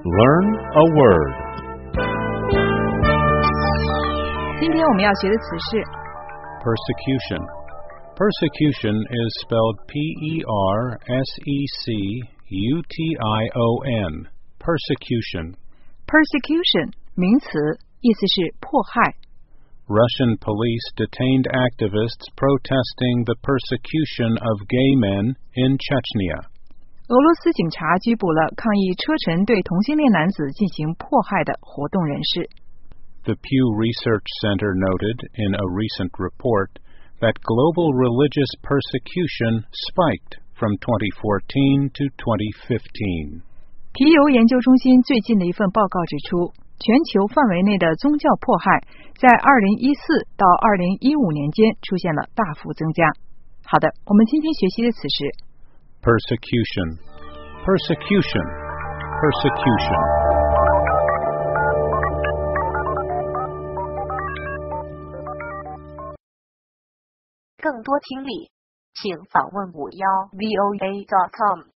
Learn a word. 今天我们要学的词是 Persecution. Persecution is spelled P-E-R-S-E-C-U-T-I-O-N. Persecution. persecution 名词，意思是迫害。 Russian police detained activists protesting the persecution of gay men in Chechnya. 俄罗斯警察拘捕了抗议车臣对同性恋男子进行迫害的活动人士。 The Pew Research Center noted in a recent report that global religious persecution spiked from 2014 to 2015. 皮尤研究中心最近的一份报告指出，全球范围内的宗教迫害在2014到2015年间出现了大幅增加。好的，我们今天学习的词是 Persecution. Persecution. Persecution. 更多听力，请访问51voa.com。